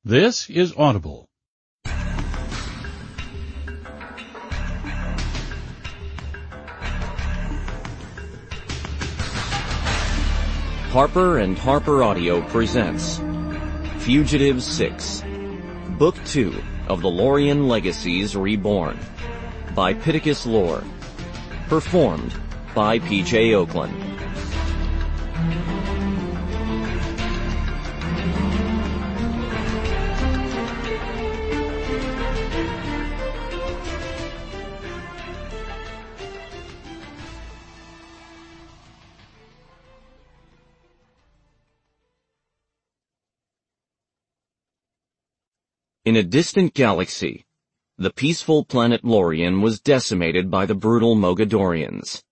This is Audible. Harper & Harper Audio presents Fugitive 6, Book 2 of the Lorien Legacies Reborn, by Pittacus Lore, performed by P.J. Oakland. In a distant galaxy, the peaceful planet Lorien was decimated by the brutal Mogadorians.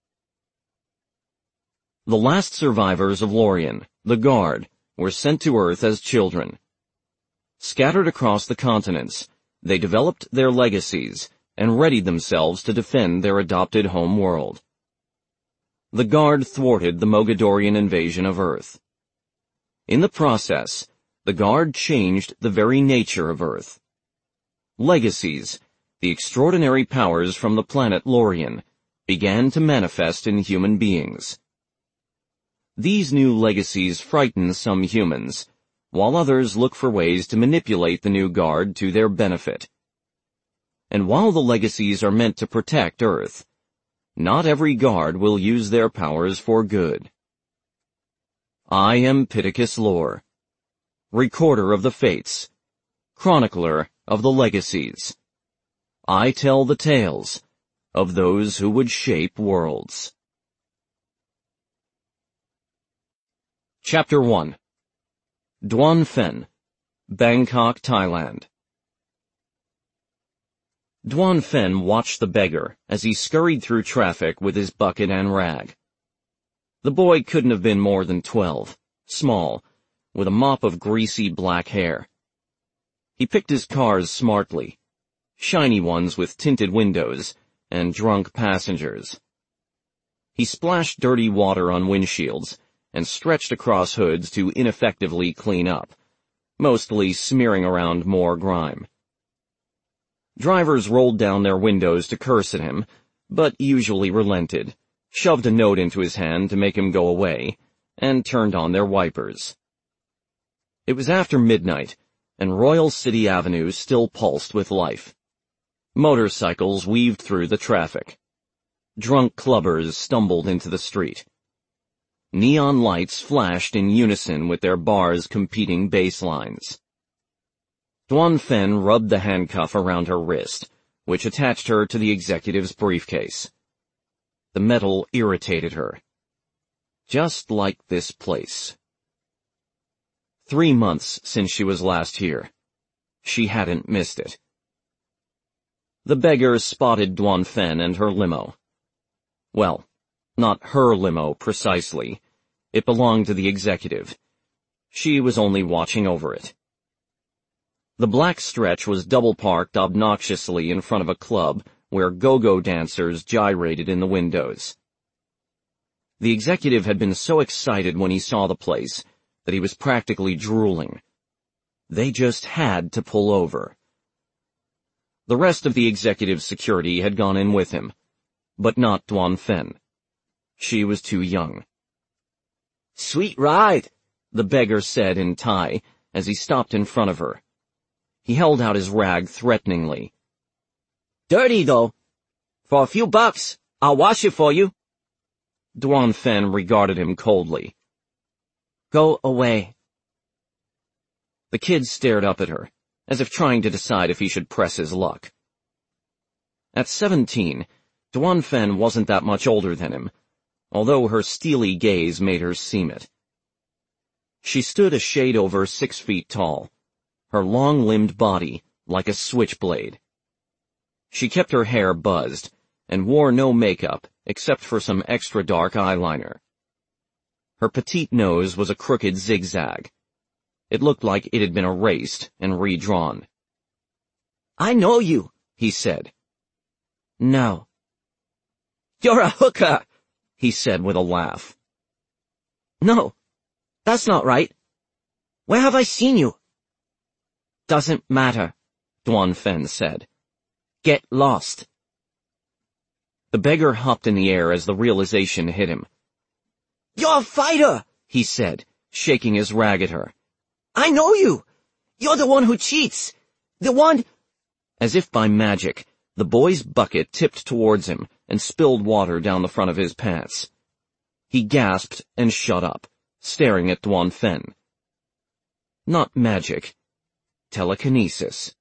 The last survivors of Lorien, the Guard, were sent to Earth as children. Scattered across the continents, they developed their legacies and readied themselves to defend their adopted home world. The Guard thwarted the Mogadorian invasion of Earth. In the process, the Guard changed the very nature of Earth. Legacies, the extraordinary powers from the planet Lorien, began to manifest in human beings. These new legacies frighten some humans, while others look for ways to manipulate the new Guard to their benefit. And while the legacies are meant to protect Earth, not every Guard will use their powers for good. I am Pittacus Lore, Recorder of the Fates, Chronicler of the Legacies. I tell the tales of those who would shape worlds. Chapter 1. Duan Phen, Bangkok, Thailand. Duan Phen watched the beggar as he scurried through traffic with his bucket and rag. The boy couldn't have been more than 12, small, with a mop of greasy black hair. He picked his cars smartly, shiny ones with tinted windows and drunk passengers. He splashed dirty water on windshields and stretched across hoods to ineffectively clean up, mostly smearing around more grime. Drivers rolled down their windows to curse at him, but usually relented, shoved a note into his hand to make him go away, and turned on their wipers. It was after midnight, and Royal City Avenue still pulsed with life. Motorcycles weaved through the traffic. Drunk clubbers stumbled into the street. Neon lights flashed in unison with their bars' competing bass lines. Duan Phen rubbed the handcuff around her wrist, which attached her to the executive's briefcase. The metal irritated her. Just like this place. 3 months since she was last here. She hadn't missed it. The beggar spotted Duan Phen and her limo. Well, not her limo precisely. It belonged to the executive. She was only watching over it. The black stretch was double-parked obnoxiously in front of a club where go-go dancers gyrated in the windows. The executive had been so excited when he saw the place that he was practically drooling. They just had to pull over. The rest of the executive's security had gone in with him, but not Duan Phen. She was too young. "Sweet ride," the beggar said in Thai as he stopped in front of her. He held out his rag threateningly. "Dirty, though. For a few bucks, I'll wash it for you." Duan Phen regarded him coldly. "Go away." The kid stared up at her, as if trying to decide if he should press his luck. At 17, Duan Phen wasn't that much older than him, although her steely gaze made her seem it. She stood a shade over 6 feet tall, her long-limbed body like a switchblade. She kept her hair buzzed and wore no makeup except for some extra dark eyeliner. Her petite nose was a crooked zigzag. It looked like it had been erased and redrawn. "I know you," he said. "No." "You're a hooker," he said with a laugh. "No, that's not right. Where have I seen you?" Doesn't matter, Duan Fen said. Get lost. The beggar hopped in the air as the realization hit him. You're a fighter, he said, shaking his rag at her. I know you. You're the one who cheats. The one— As if by magic, the boy's bucket tipped towards him and spilled water down the front of his pants. He gasped and shut up, staring at Duan Fen. Not magic. Telekinesis.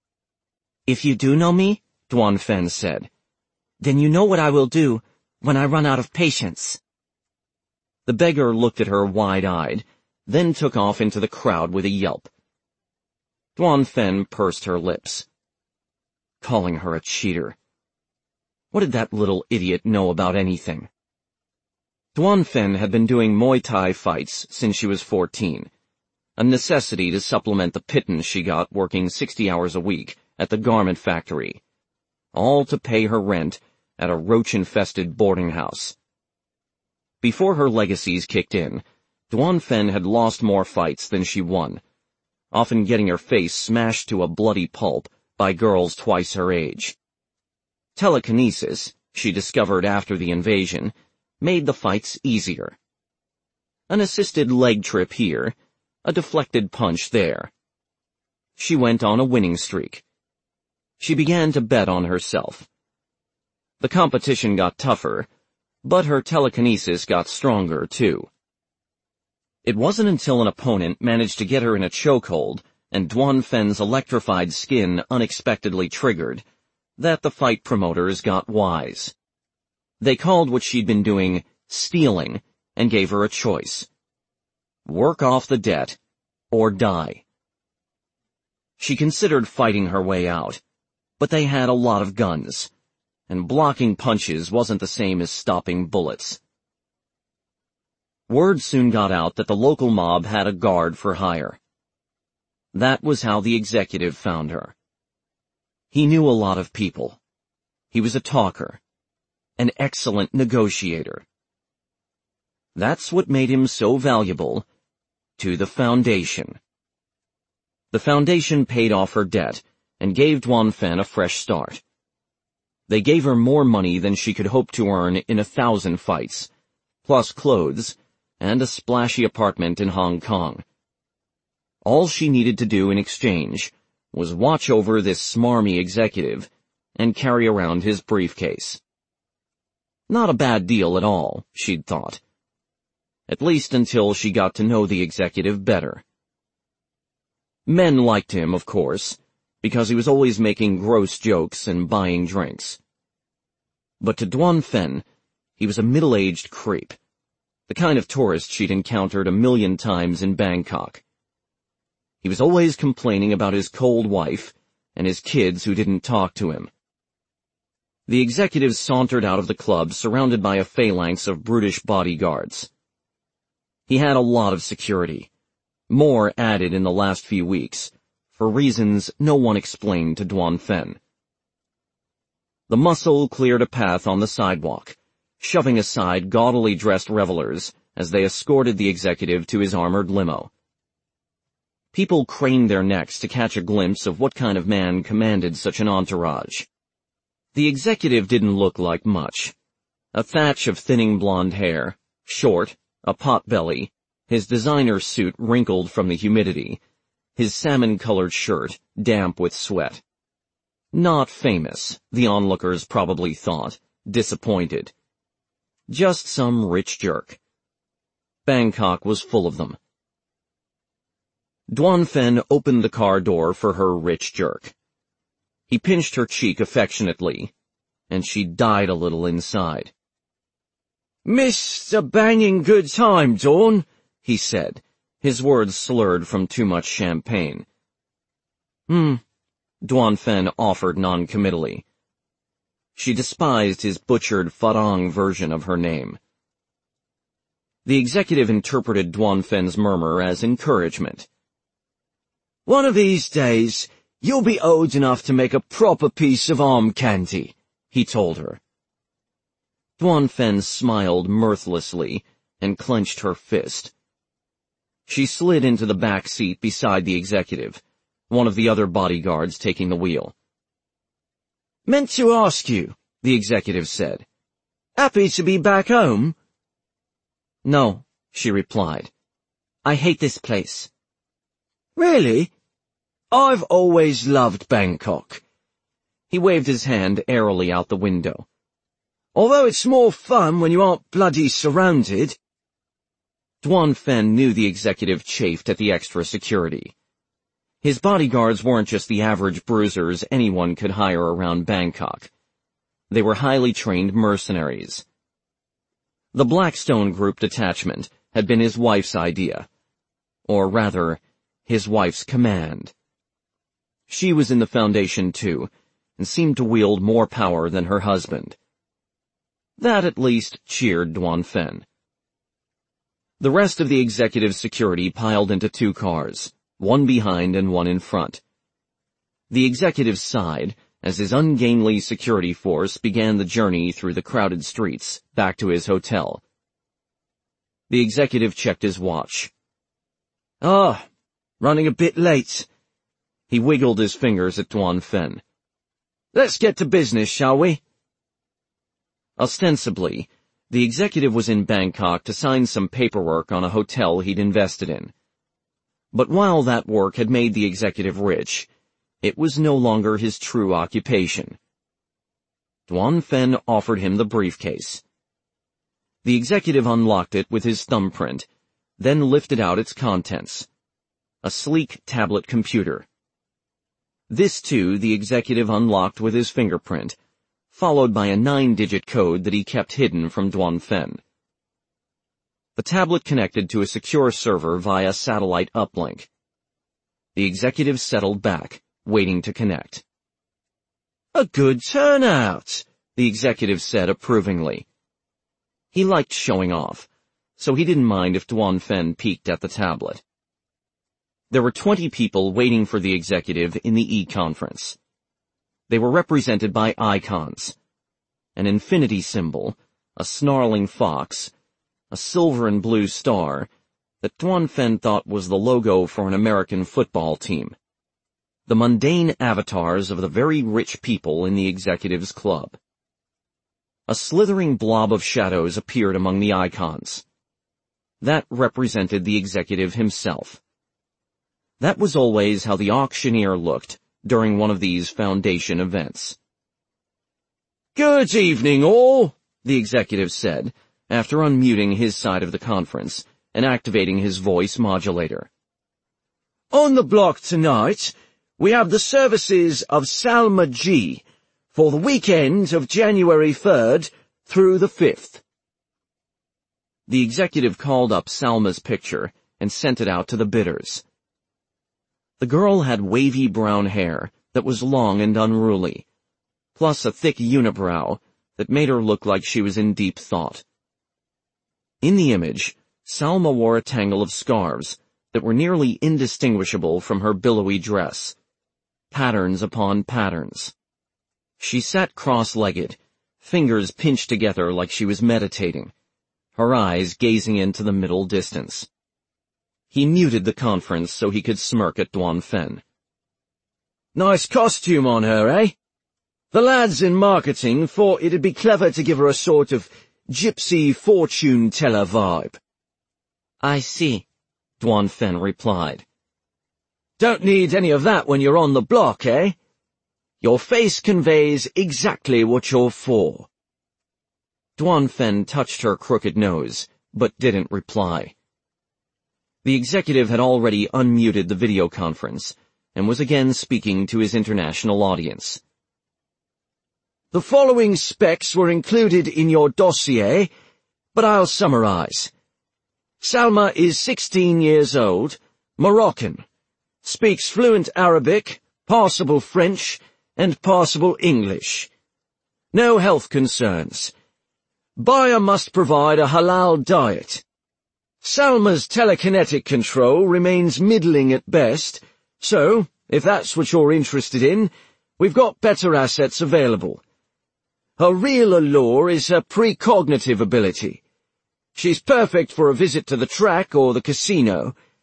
If you do know me, Duan Fen said, then you know what I will do when I run out of patience. The beggar looked at her wide-eyed, then took off into the crowd with a yelp. Duan Fen pursed her lips. Calling her a cheater. What did that little idiot know about anything? Duan Fen had been doing Muay Thai fights since she was 14, a necessity to supplement the pittance she got working 60 hours a week at the garment factory, all to pay her rent at a roach-infested boarding house. Before her legacies kicked in, Duan Fen had lost more fights than she won, often getting her face smashed to a bloody pulp by girls twice her age. Telekinesis, she discovered after the invasion, made the fights easier. An assisted leg trip here, a deflected punch there. She went on a winning streak. She began to bet on herself. The competition got tougher, but her telekinesis got stronger, too. It wasn't until an opponent managed to get her in a chokehold and Duan Fen's electrified skin unexpectedly triggered that the fight promoters got wise. They called what she'd been doing stealing and gave her a choice. Work off the debt or die. She considered fighting her way out, but they had a lot of guns, and blocking punches wasn't the same as stopping bullets. Word soon got out that the local mob had a guard for hire. That was how the executive found her. He knew a lot of people. He was a talker, an excellent negotiator. That's what made him so valuable to the Foundation. The Foundation paid off her debt and gave Duan Fen a fresh start. They gave her more money than she could hope to earn in 1,000 fights, plus clothes and a splashy apartment in Hong Kong. All she needed to do in exchange was watch over this smarmy executive and carry around his briefcase. Not a bad deal at all, she'd thought. At least until she got to know the executive better. Men liked him, of course, because he was always making gross jokes and buying drinks. But to Duan Fen, he was a middle-aged creep, the kind of tourist she'd encountered 1,000,000 times in Bangkok. He was always complaining about his cold wife and his kids who didn't talk to him. The executive sauntered out of the club surrounded by a phalanx of brutish bodyguards. He had a lot of security, more added in the last few weeks, for reasons no one explained to Duan Fen. The muscle cleared a path on the sidewalk, shoving aside gaudily dressed revelers as they escorted the executive to his armored limo. People craned their necks to catch a glimpse of what kind of man commanded such an entourage. The executive didn't look like much. A thatch of thinning blonde hair, short, a pot belly, his designer suit wrinkled from the humidity, his salmon-colored shirt damp with sweat. Not famous, the onlookers probably thought, disappointed. Just some rich jerk. Bangkok was full of them. Duan Fen opened the car door for her rich jerk. He pinched her cheek affectionately, and she died a little inside. "Missed a banging good time, Dawn," he said, his words slurred from too much champagne. Duan Fen offered noncommittally. She despised his butchered Farang version of her name. The executive interpreted Duan Fen's murmur as encouragement. "One of these days, you'll be old enough to make a proper piece of arm candy," he told her. Duan Fen smiled mirthlessly and clenched her fist. She slid into the back seat beside the executive, one of the other bodyguards taking the wheel. "Meant to ask you," the executive said. "Happy to be back home?" "No," she replied. "I hate this place." "Really? I've always loved Bangkok." He waved his hand airily out the window. "Although it's more fun when you aren't bloody surrounded." Duan Fen knew the executive chafed at the extra security. His bodyguards weren't just the average bruisers anyone could hire around Bangkok. They were highly trained mercenaries. The Blackstone Group detachment had been his wife's idea. Or rather, his wife's command. She was in the Foundation too, and seemed to wield more power than her husband. That at least cheered Duan Fen. The rest of the executive security piled into 2 cars, one behind and one in front. The executive sighed as his ungainly security force began the journey through the crowded streets back to his hotel. The executive checked his watch. Running a bit late." He wiggled his fingers at Duan Fen. "Let's get to business, shall we?" Ostensibly, the executive was in Bangkok to sign some paperwork on a hotel he'd invested in. But while that work had made the executive rich, it was no longer his true occupation. Duan Fen offered him the briefcase. The executive unlocked it with his thumbprint, then lifted out its contents. A sleek tablet computer. This too the executive unlocked with his fingerprint, followed by a 9-digit code that he kept hidden from Duan Fen. The tablet connected to a secure server via satellite uplink. The executive settled back, waiting to connect. "A good turnout," the executive said approvingly. He liked showing off, so he didn't mind if Duan Fen peeked at the tablet. There were 20 people waiting for the executive in the e-conference. They were represented by icons. An infinity symbol, a snarling fox, a silver and blue star that Duan Fen thought was the logo for an American football team. The mundane avatars of the very rich people in the executive's club. A slithering blob of shadows appeared among the icons. That represented the executive himself. That was always how the auctioneer looked during one of these Foundation events. "Good evening, all," the executive said, after unmuting his side of the conference and activating his voice modulator. "On the block tonight, we have the services of Salma G for the weekend of January 3rd through the 5th. The executive called up Salma's picture and sent it out to the bidders. The girl had wavy brown hair that was long and unruly, plus a thick unibrow that made her look like she was in deep thought. In the image, Salma wore a tangle of scarves that were nearly indistinguishable from her billowy dress. Patterns upon patterns. She sat cross-legged, fingers pinched together like she was meditating, her eyes gazing into the middle distance. He muted the conference so he could smirk at Duan Fen. "Nice costume on her, eh? The lads in marketing thought it'd be clever to give her a sort of gypsy fortune-teller vibe." "I see," Duan Fen replied. "Don't need any of that when you're on the block, eh? Your face conveys exactly what you're for." Duan Fen touched her crooked nose, but didn't reply. The executive had already unmuted the video conference and was again speaking to his international audience. "The following specs were included in your dossier, but I'll summarize. Salma is 16 years old, Moroccan, speaks fluent Arabic, passable French, and passable English. No health concerns. Buyer must provide a halal diet. Salma's telekinetic control remains middling at best, so, if that's what you're interested in, we've got better assets available. Her real allure is her precognitive ability. She's perfect for a visit to the track or the casino,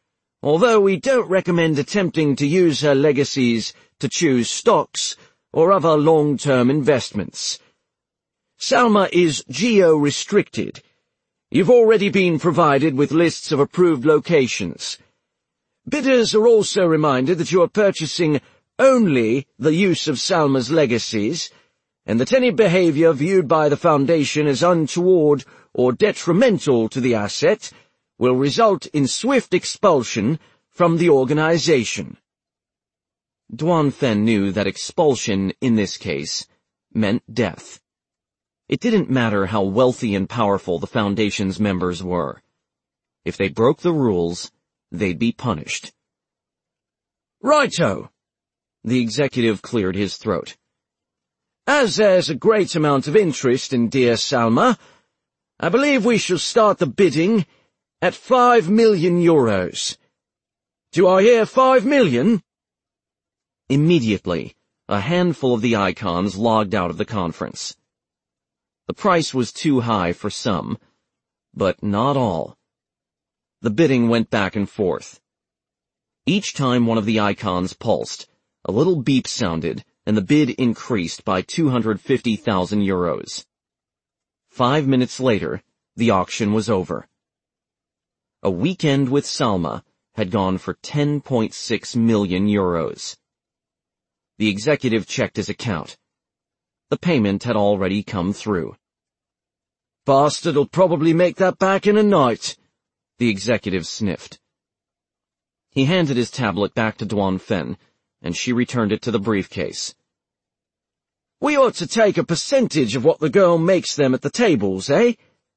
although we don't recommend attempting to use her legacies to choose stocks or other long-term investments. Salma is geo-restricted. You've already been provided with lists of approved locations. Bidders are also reminded that you are purchasing only the use of Salma's legacies, and that any behavior viewed by the Foundation as untoward or detrimental to the asset will result in swift expulsion from the organization. Duan Fen knew that expulsion, in this case, meant death. It didn't matter how wealthy and powerful the Foundation's members were. If they broke the rules, they'd be punished. Righto! The executive cleared his throat. As there's a great amount of interest in dear Salma, I believe we shall start the bidding at 5 million euros. Do I hear 5 million? Immediately, a handful of the icons logged out of the conference. The price was too high for some, but not all. The bidding went back and forth. Each time one of the icons pulsed, a little beep sounded, and the bid increased by 250,000 euros. 5 minutes later, the auction was over. A weekend with Salma had gone for 10.6 million euros. The executive checked his account. The payment had already come through. Bastard'll probably make that back in a night, the executive sniffed. He handed his tablet back to Duan Fen, and she returned it to the briefcase. We ought to take a percentage of what the girl makes them at the tables, eh?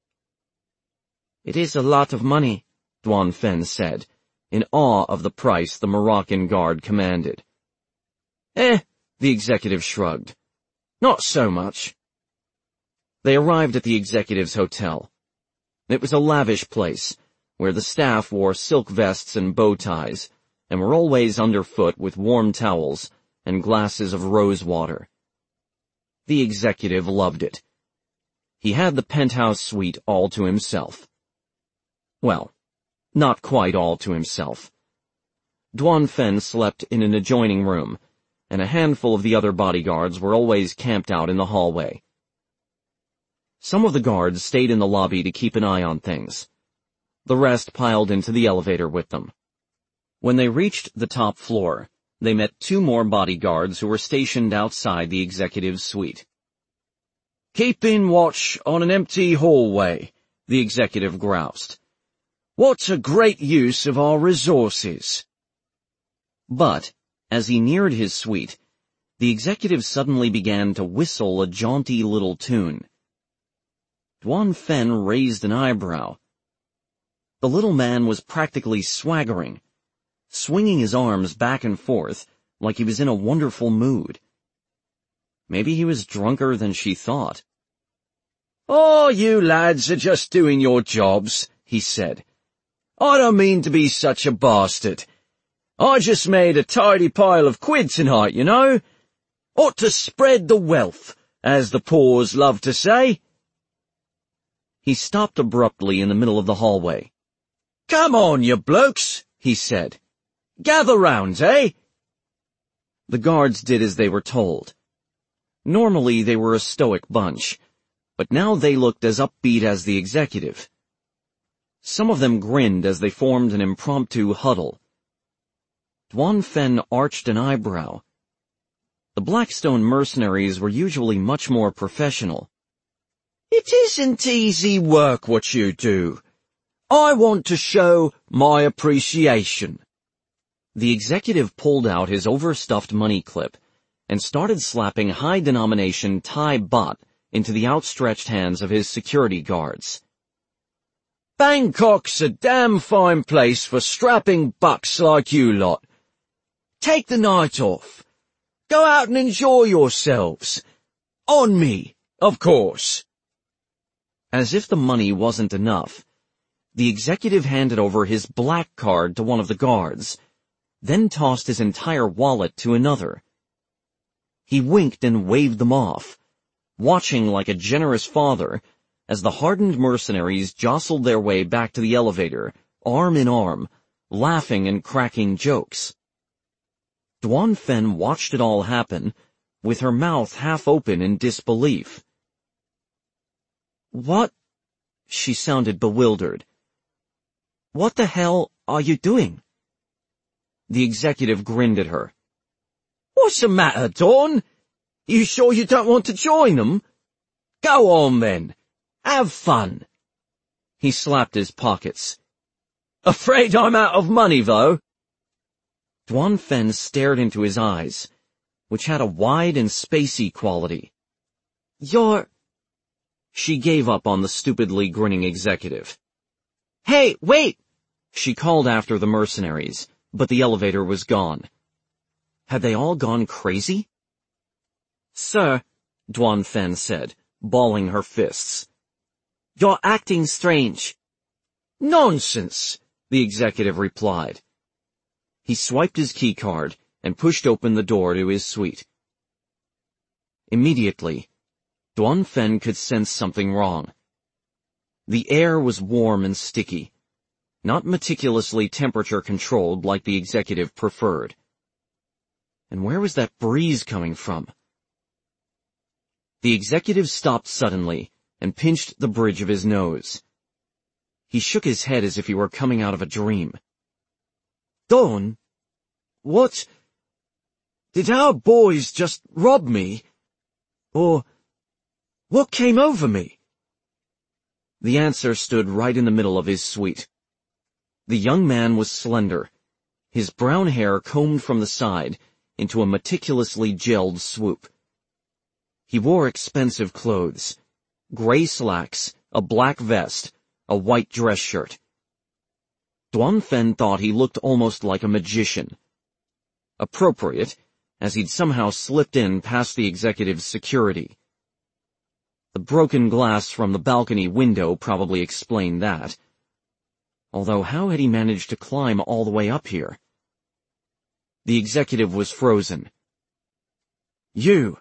It is a lot of money, Duan Fen said, in awe of the price the Moroccan guard commanded. The executive shrugged. Not so much. They arrived at the executive's hotel. It was a lavish place, where the staff wore silk vests and bow ties, and were always underfoot with warm towels and glasses of rose water. The executive loved it. He had the penthouse suite all to himself. Well, not quite all to himself. Duan Fen slept in an adjoining room, and a handful of the other bodyguards were always camped out in the hallway. Some of the guards stayed in the lobby to keep an eye on things. The rest piled into the elevator with them. When they reached the top floor, they met 2 more bodyguards who were stationed outside the executive's suite. Keeping watch on an empty hallway, the executive groused. What a great use of our resources. But, as he neared his suite, the executive suddenly began to whistle a jaunty little tune. Duan Fen raised an eyebrow. The little man was practically swaggering, swinging his arms back and forth like he was in a wonderful mood. Maybe he was drunker than she thought. Oh, you lads are just doing your jobs, he said. I don't mean to be such a bastard. I just made a tidy pile of quid tonight, you know. Ought to spread the wealth, as the poors love to say. He stopped abruptly in the middle of the hallway. Come on, you blokes, he said. Gather round, eh? The guards did as they were told. Normally they were a stoic bunch, but now they looked as upbeat as the executive. Some of them grinned as they formed an impromptu huddle. Duan Fen arched an eyebrow. The Blackstone mercenaries were usually much more professional. It isn't easy work what you do. I want to show my appreciation. The executive pulled out his overstuffed money clip and started slapping high-denomination Thai baht into the outstretched hands of his security guards. Bangkok's a damn fine place for strapping bucks like you lot. Take the night off. Go out and enjoy yourselves. On me, of course. As if the money wasn't enough, the executive handed over his black card to one of the guards, then tossed his entire wallet to another. He winked and waved them off, watching like a generous father as the hardened mercenaries jostled their way back to the elevator, arm in arm, laughing and cracking jokes. Duan Fen watched it all happen, with her mouth half open in disbelief. "What?" She sounded bewildered. "What the hell are you doing?" The executive grinned at her. "What's the matter, Dawn? You sure you don't want to join them? Go on then. Have fun." He slapped his pockets. "Afraid I'm out of money, though?" Duan Fen stared into his eyes, which had a wide and spacey quality. "You're—" She gave up on the stupidly grinning executive. "Hey, wait!" She called after the mercenaries, but the elevator was gone. Had they all gone crazy? "Sir," Duan Fen said, balling her fists, "you're acting strange." "Nonsense," the executive replied. He swiped his keycard and pushed open the door to his suite. Immediately, Duan Fen could sense something wrong. The air was warm and sticky, not meticulously temperature-controlled like the executive preferred. And where was that breeze coming from? The executive stopped suddenly and pinched the bridge of his nose. He shook his head as if he were coming out of a dream. "Dawn? What? Did our boys just rob me? Or what came over me?" The answer stood right in the middle of his suite. The young man was slender, his brown hair combed from the side into a meticulously gelled swoop. He wore expensive clothes, gray slacks, a black vest, a white dress shirt. Duan Fen thought he looked almost like a magician. Appropriate, as he'd somehow slipped in past the executive's security. The broken glass from the balcony window probably explained that. Although how had he managed to climb all the way up here? The executive was frozen. "You.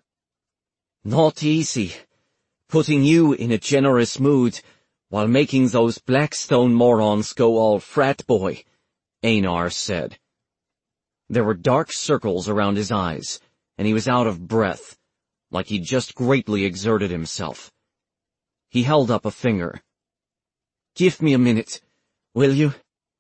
Not easy, putting you in a generous mood while making those Blackstone morons go all frat boy," Einar said. There were dark circles around his eyes, and he was out of breath, like he'd just greatly exerted himself. He held up a finger. "Give me a minute, will you?"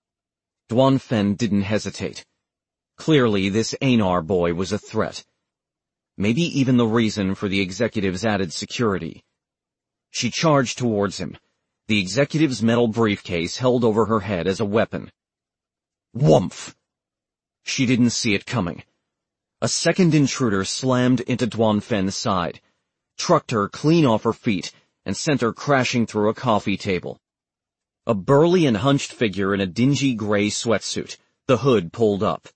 Duan Fen didn't hesitate. Clearly, this Einar boy was a threat. Maybe even the reason for the executive's added security. She charged towards him, the executive's metal briefcase held over her head as a weapon. Whumph! She didn't see it coming. A second intruder slammed into Duan Fen's side, trucked her clean off her feet, and sent her crashing through a coffee table. A burly and hunched figure in a dingy gray sweatsuit, the hood pulled up.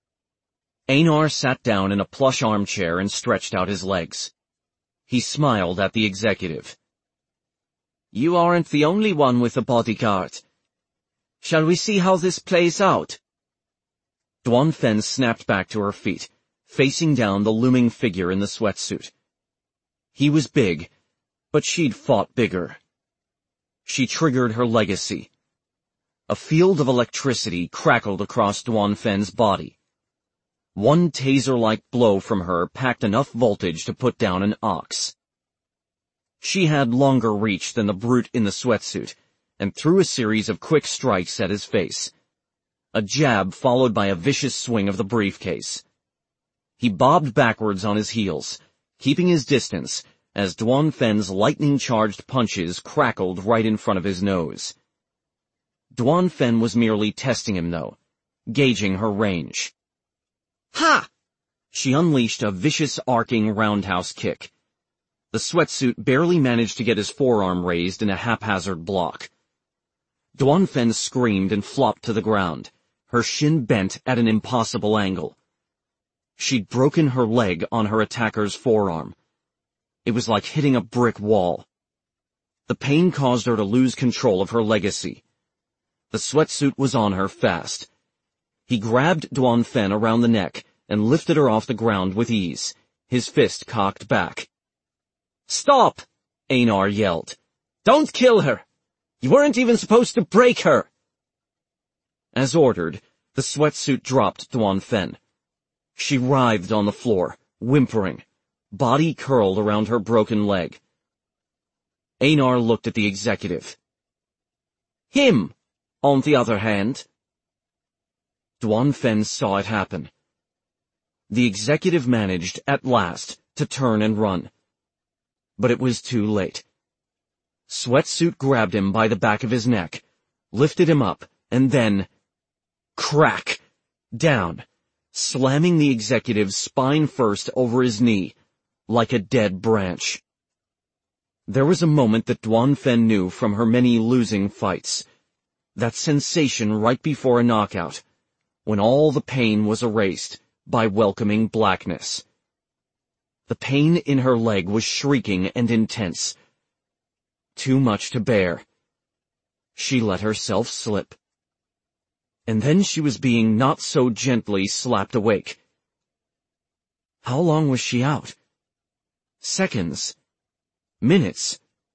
Einar sat down in a plush armchair and stretched out his legs. He smiled at the executive. "You aren't the only one with a bodyguard. Shall we see how this plays out?" Duan Fen snapped back to her feet, facing down the looming figure in the sweatsuit. He was big, but she'd fought bigger. She triggered her legacy. A field of electricity crackled across Duan Fen's body. One taser-like blow from her packed enough voltage to put down an ox. She had longer reach than the brute in the sweatsuit, and threw a series of quick strikes at his face. A jab followed by a vicious swing of the briefcase. He bobbed backwards on his heels, keeping his distance, as Duan Fen's lightning-charged punches crackled right in front of his nose. Duan Fen was merely testing him, though, gauging her range. Ha! She unleashed a vicious arcing roundhouse kick. The sweatsuit barely managed to get his forearm raised in a haphazard block. Duan Fen screamed and flopped to the ground, her shin bent at an impossible angle. She'd broken her leg on her attacker's forearm. It was like hitting a brick wall. The pain caused her to lose control of her legacy. The sweatsuit was on her fast. He grabbed Duan Fen around the neck and lifted her off the ground with ease, his fist cocked back. "Stop!" Einar yelled. "Don't kill her! You weren't even supposed to break her!" As ordered, the sweatsuit dropped Duan Fen. She writhed on the floor, whimpering, body curled around her broken leg. Einar looked at the executive. Him, on the other hand. Duan Fen saw it happen. The executive managed, at last, to turn and run. But it was too late. Sweatsuit grabbed him by the back of his neck, lifted him up, and then... crack! Down, slamming the executive's spine first over his knee, like a dead branch. There was a moment that Duan Fen knew from her many losing fights. That sensation right before a knockout, when all the pain was erased by welcoming blackness. The pain in her leg was shrieking and intense. Too much to bear. She let herself slip. And then she was being not so gently slapped awake. How long was she out? Seconds. Minutes.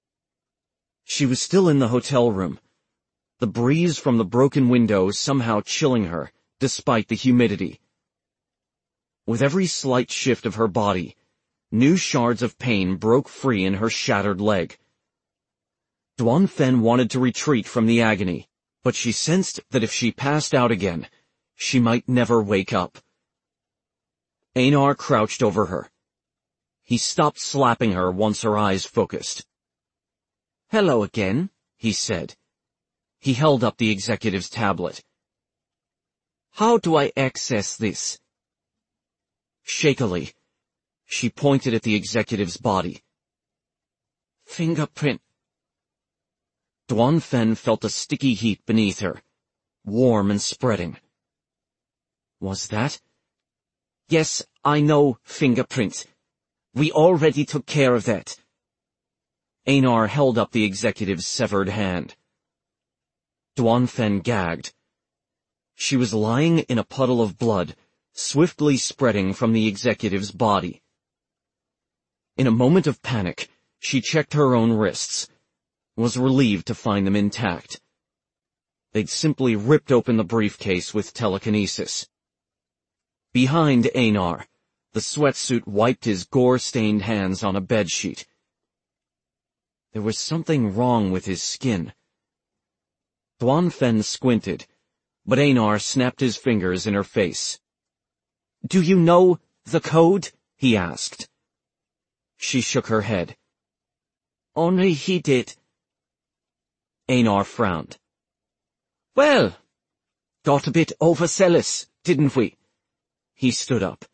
She was still in the hotel room, the breeze from the broken window somehow chilling her, despite the humidity. With every slight shift of her body, new shards of pain broke free in her shattered leg. Duan Fen wanted to retreat from the agony, but she sensed that if she passed out again, she might never wake up. Einar crouched over her. He stopped slapping her once her eyes focused. Hello again, he said. He held up the executive's tablet. How do I access this? Shakily, she pointed at the executive's body. Fingerprint. Duan Fen felt a sticky heat beneath her, warm and spreading. Was that? Yes, I know, fingerprint. We already took care of that. Einar held up the executive's severed hand. Duan Fen gagged. She was lying in a puddle of blood, swiftly spreading from the executive's body. In a moment of panic, she checked her own wrists, was relieved to find them intact. They'd simply ripped open the briefcase with telekinesis. Behind Einar, the sweatsuit wiped his gore-stained hands on a bedsheet. There was something wrong with his skin. Duan Fen squinted, but Einar snapped his fingers in her face. Do you know the code? He asked. She shook her head. Only he did. Einar frowned. Well, got a bit overzealous, didn't we? He stood up.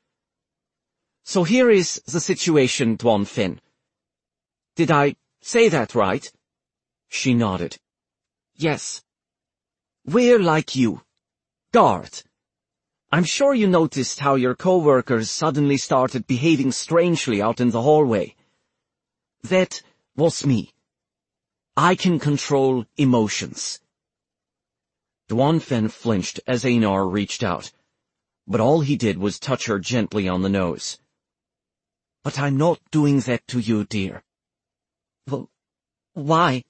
So here is the situation, Duan Fen. Did I say that right? She nodded. Yes. We're like you. Guard. I'm sure you noticed how your co-workers suddenly started behaving strangely out in the hallway. That was me. I can control emotions. Duan Fen flinched as Einar reached out, but all he did was touch her gently on the nose. But I'm not doing that to you, dear. Well, why?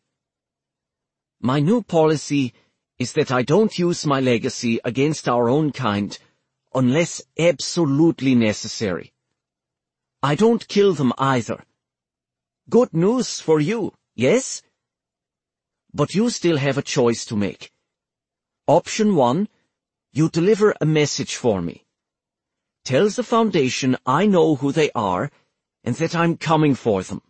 My new policy is that I don't use my legacy against our own kind unless absolutely necessary. I don't kill them either. Good news for you, yes? But you still have a choice to make. Option 1, you deliver a message for me. Tell the Foundation I know who they are and that I'm coming for them.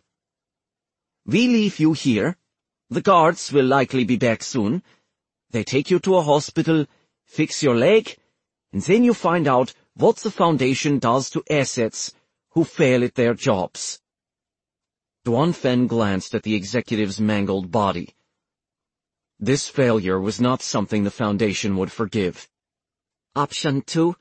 We leave you here. The guards will likely be back soon. They take you to a hospital, fix your leg, and then you find out what the Foundation does to assets who fail at their jobs. Duan Fen glanced at the executive's mangled body. This failure was not something the Foundation would forgive. Option 2?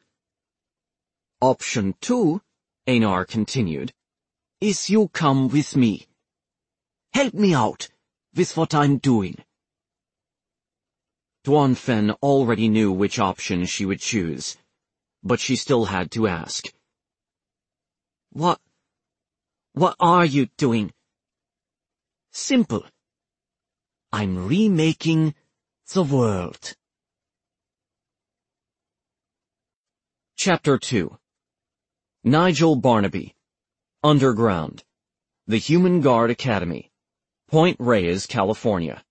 Option 2, Einar continued, is you come with me. Help me out with what I'm doing. Duan Fen already knew which option she would choose, but she still had to ask. What are you doing? Simple. I'm remaking the world. Chapter 2. Nigel Barnaby. Underground. The Human Guard Academy. Point Reyes, California.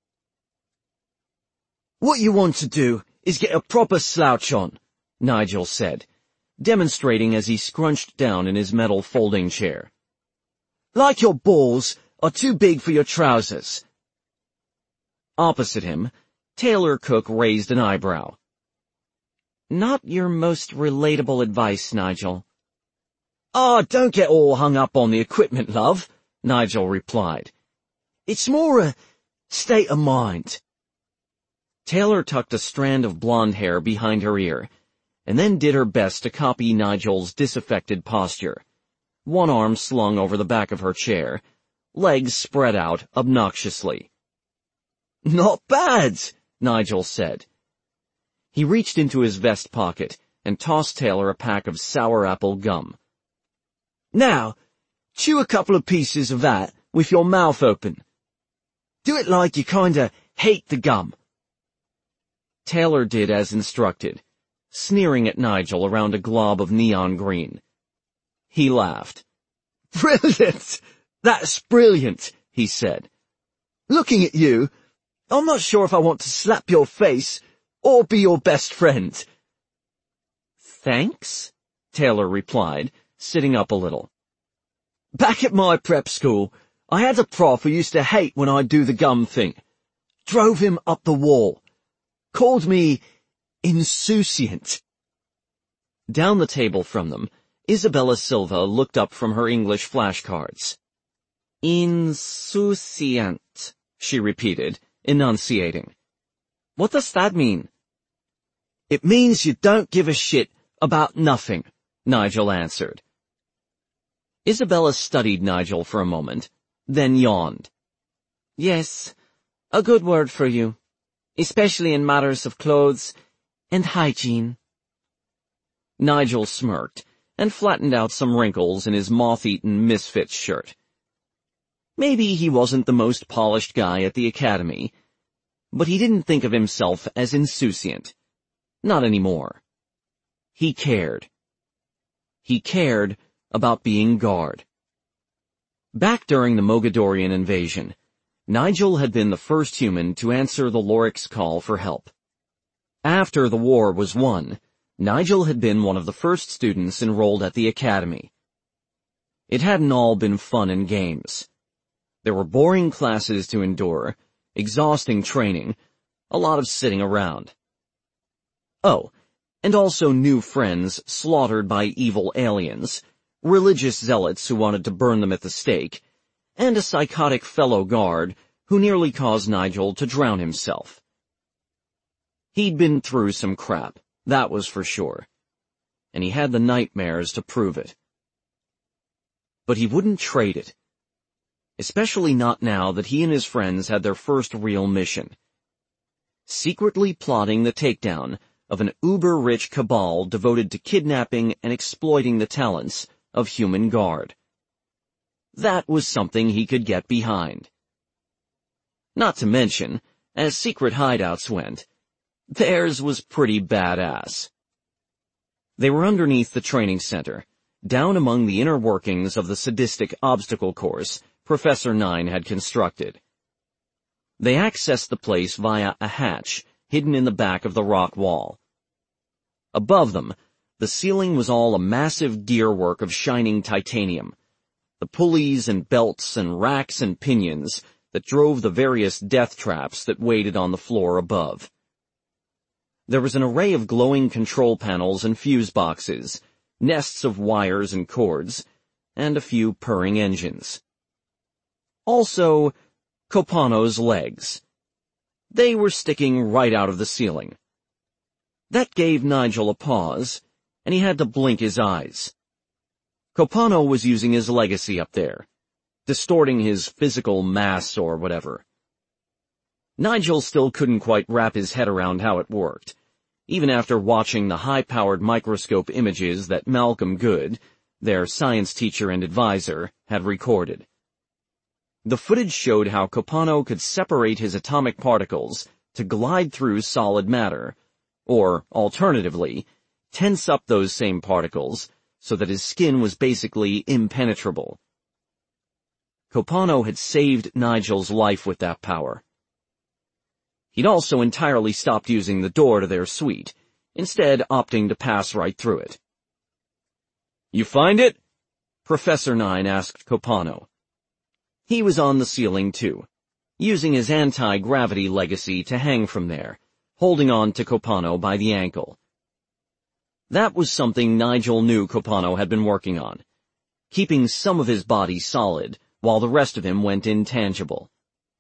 "What you want to do is get a proper slouch on," Nigel said, demonstrating as he scrunched down in his metal folding chair. "Like your balls are too big for your trousers." Opposite him, Taylor Cook raised an eyebrow. Not your most relatable advice, Nigel. "Ah, don't get all hung up on the equipment, love," Nigel replied. "It's more a state of mind." Taylor tucked a strand of blonde hair behind her ear, and then did her best to copy Nigel's disaffected posture. One arm slung over the back of her chair, legs spread out obnoxiously. "Not bad," Nigel said. He reached into his vest pocket and tossed Taylor a pack of sour apple gum. "Now, chew a couple of pieces of that with your mouth open. Do it like you kinda hate the gum." Taylor did as instructed, sneering at Nigel around a glob of neon green. He laughed. "Brilliant! That's brilliant," he said. "Looking at you, I'm not sure if I want to slap your face or be your best friend." "Thanks," Taylor replied, sitting up a little. "Back at my prep school, I had a prof who used to hate when I do the gum thing. Drove him up the wall. Called me insouciant." Down the table from them, Isabella Silva looked up from her English flashcards. Insouciant, she repeated, enunciating. "What does that mean?" "It means you don't give a shit about nothing," Nigel answered. Isabella studied Nigel for a moment, then yawned. "Yes, a good word for you, especially in matters of clothes and hygiene." Nigel smirked and flattened out some wrinkles in his moth-eaten Misfits shirt. Maybe he wasn't the most polished guy at the academy, but he didn't think of himself as insouciant. Not anymore. He cared. He cared about being guard. Back during the Mogadorian invasion, Nigel had been the first human to answer the Lorik's call for help. After the war was won, Nigel had been one of the first students enrolled at the academy. It hadn't all been fun and games. There were boring classes to endure, exhausting training, a lot of sitting around. Oh, and also new friends slaughtered by evil aliens, religious zealots who wanted to burn them at the stake, and a psychotic fellow guard who nearly caused Nigel to drown himself. He'd been through some crap, that was for sure, and he had the nightmares to prove it. But he wouldn't trade it. Especially not now that he and his friends had their first real mission. Secretly plotting the takedown of an uber-rich cabal devoted to kidnapping and exploiting the talents of human guard. That was something he could get behind. Not to mention, as secret hideouts went, theirs was pretty badass. They were underneath the training center, down among the inner workings of the sadistic obstacle course Professor Nine had constructed. They accessed the place via a hatch hidden in the back of the rock wall. Above them, the ceiling was all a massive gearwork of shining titanium, the pulleys and belts and racks and pinions that drove the various death traps that waited on the floor above. There was an array of glowing control panels and fuse boxes, nests of wires and cords, and a few purring engines. Also, Copano's legs. They were sticking right out of the ceiling. That gave Nigel a pause, and he had to blink his eyes. Copano was using his legacy up there, distorting his physical mass or whatever. Nigel still couldn't quite wrap his head around how it worked, even after watching the high-powered microscope images that Malcolm Good, their science teacher and advisor, had recorded. The footage showed how Copano could separate his atomic particles to glide through solid matter, or, alternatively, tense up those same particles so that his skin was basically impenetrable. Kopano had saved Nigel's life with that power. He'd also entirely stopped using the door to their suite, instead opting to pass right through it. "You find it?" Professor Nine asked Kopano. He was on the ceiling too, using his anti-gravity legacy to hang from there, holding on to Kopano by the ankle. That was something Nigel knew Kopano had been working on, keeping some of his body solid while the rest of him went intangible.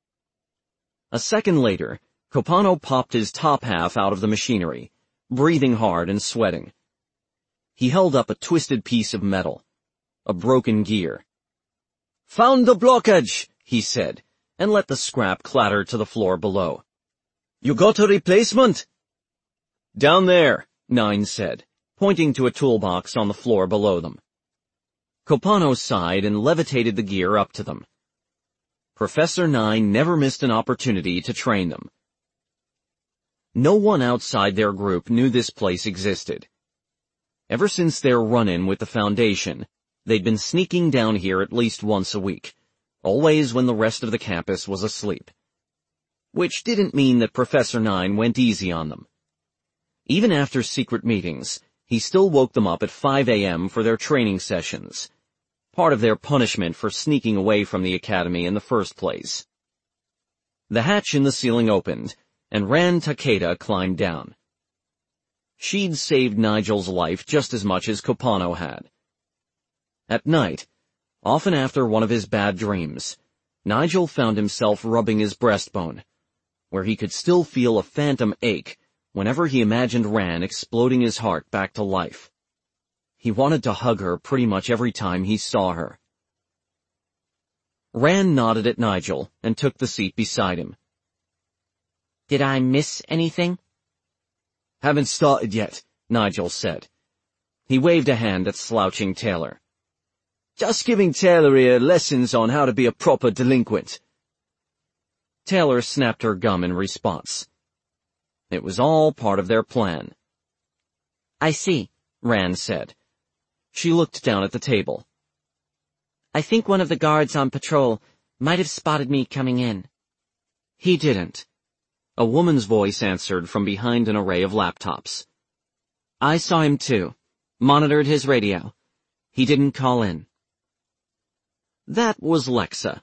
A second later, Kopano popped his top half out of the machinery, breathing hard and sweating. He held up a twisted piece of metal, a broken gear. "Found the blockage," he said, and let the scrap clatter to the floor below. "You got a replacement?" "Down there," Nine said, pointing to a toolbox on the floor below them. Kopano sighed and levitated the gear up to them. Professor Nine never missed an opportunity to train them. No one outside their group knew this place existed. Ever since their run-in with the Foundation, they'd been sneaking down here at least once a week, always when the rest of the campus was asleep. Which didn't mean that Professor Nine went easy on them. Even after secret meetings, he still woke them up at 5 a.m. for their training sessions, part of their punishment for sneaking away from the academy in the first place. The hatch in the ceiling opened, and Ran Takeda climbed down. She'd saved Nigel's life just as much as Kopano had. At night, often after one of his bad dreams, Nigel found himself rubbing his breastbone, where he could still feel a phantom ache whenever he imagined Ran exploding his heart back to life. He wanted to hug her pretty much every time he saw her. Ran nodded at Nigel and took the seat beside him. Did I miss anything? "Haven't started yet," Nigel said. He waved a hand at slouching Taylor. "Just giving Taylor here lessons on how to be a proper delinquent." Taylor snapped her gum in response. It was all part of their plan. "I see," Ran said. She looked down at the table. "I think one of the guards on patrol might have spotted me coming in." He didn't. A woman's voice answered from behind an array of laptops. "I saw him too. Monitored his radio. He didn't call in." That was Lexa.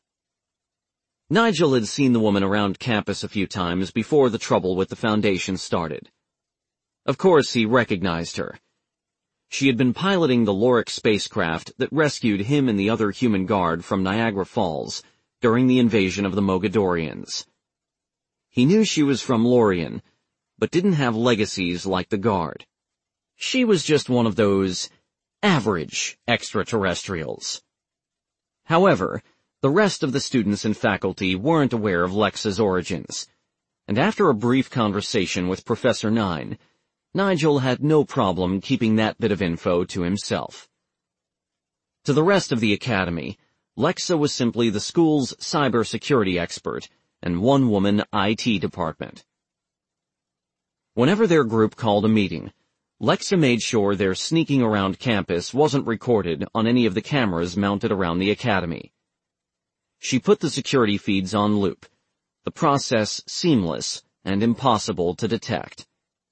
Nigel had seen the woman around campus a few times before the trouble with the Foundation started. Of course, he recognized her. She had been piloting the Lorik spacecraft that rescued him and the other human guard from Niagara Falls during the invasion of the Mogadorians. He knew she was from Lorien, but didn't have legacies like the guard. She was just one of those average extraterrestrials. However, the rest of the students and faculty weren't aware of Lexa's origins, and after a brief conversation with Professor Nine, Nigel had no problem keeping that bit of info to himself. To the rest of the academy, Lexa was simply the school's cybersecurity expert and one-woman IT department. Whenever their group called a meeting, Lexa made sure their sneaking around campus wasn't recorded on any of the cameras mounted around the academy. She put the security feeds on loop, the process seamless and impossible to detect.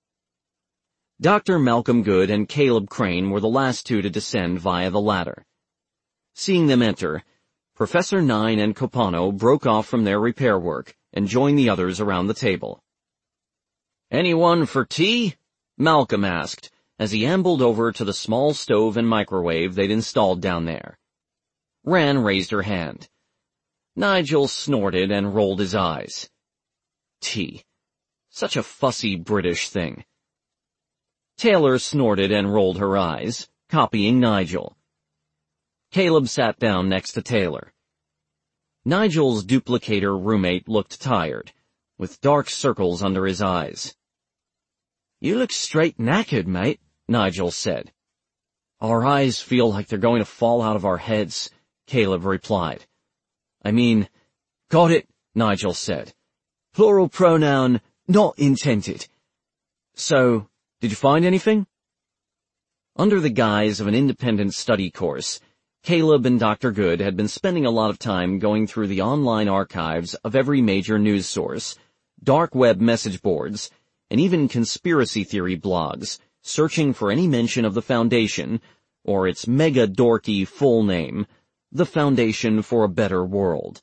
Dr. Malcolm Good and Caleb Crane were the last two to descend via the ladder. Seeing them enter, Professor Nine and Kopano broke off from their repair work and joined the others around the table. "Anyone for tea?" Malcolm asked as he ambled over to the small stove and microwave they'd installed down there. Ran raised her hand. Nigel snorted and rolled his eyes. Tea. Such a fussy British thing. Taylor snorted and rolled her eyes, copying Nigel. Caleb sat down next to Taylor. Nigel's duplicator roommate looked tired, with dark circles under his eyes. "You look straight knackered, mate," Nigel said. "Our eyes feel like they're going to fall out of our heads," Caleb replied. "I mean—" "Got it," Nigel said. "Plural pronoun not intended. So, did you find anything?" Under the guise of an independent study course, Caleb and Dr. Good had been spending a lot of time going through the online archives of every major news source, dark web message boards, and even conspiracy theory blogs, searching for any mention of the Foundation, or its mega dorky full name, the Foundation for a Better World.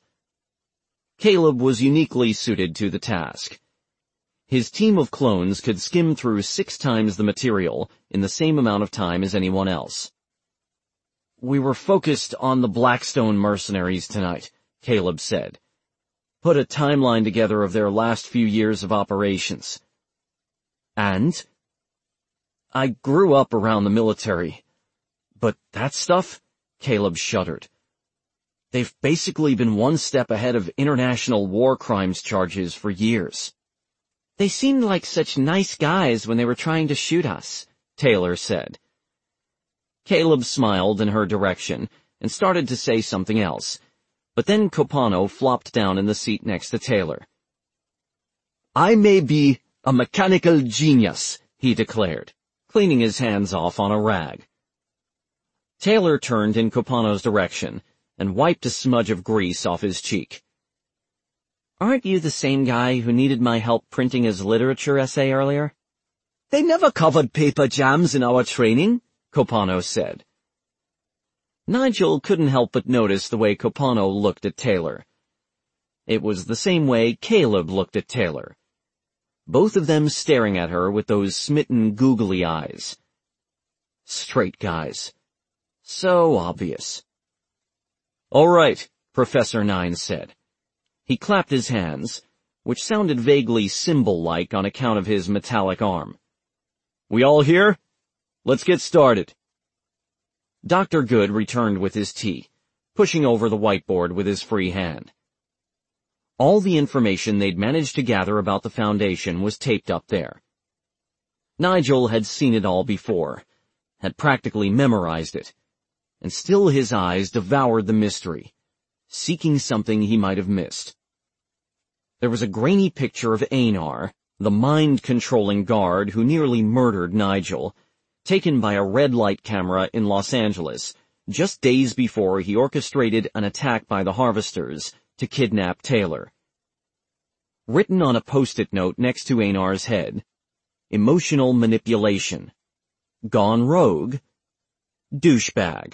Caleb was uniquely suited to the task. His team of clones could skim through 6 times the material in the same amount of time as anyone else. "We were focused on the Blackstone mercenaries tonight," Caleb said. "Put a timeline together of their last few years of operations." "And?" "I grew up around the military. But that stuff?" Caleb shuddered. "They've basically been one step ahead of international war crimes charges for years." "They seemed like such nice guys when they were trying to shoot us," Taylor said. Caleb smiled in her direction and started to say something else, but then Copano flopped down in the seat next to Taylor. "I may be a mechanical genius," he declared, cleaning his hands off on a rag. Taylor turned in Copano's direction and wiped a smudge of grease off his cheek. "Aren't you the same guy who needed my help printing his literature essay earlier?" "They never covered paper jams in our training," Copano said. Nigel couldn't help but notice the way Copano looked at Taylor. It was the same way Caleb looked at Taylor. Both of them staring at her with those smitten googly eyes. Straight guys. So obvious. "All right," Professor Nine said. He clapped his hands, which sounded vaguely cymbal-like on account of his metallic arm. "We all here? Let's get started." Dr. Good returned with his tea, pushing over the whiteboard with his free hand. All the information they'd managed to gather about the Foundation was taped up there. Nigel had seen it all before, had practically memorized it, and still his eyes devoured the mystery, seeking something he might have missed. There was a grainy picture of Einar, the mind-controlling guard who nearly murdered Nigel, taken by a red light camera in Los Angeles, just days before he orchestrated an attack by the Harvesters to kidnap Taylor. Written on a post-it note next to Einar's head, emotional manipulation. Gone rogue. Douchebag.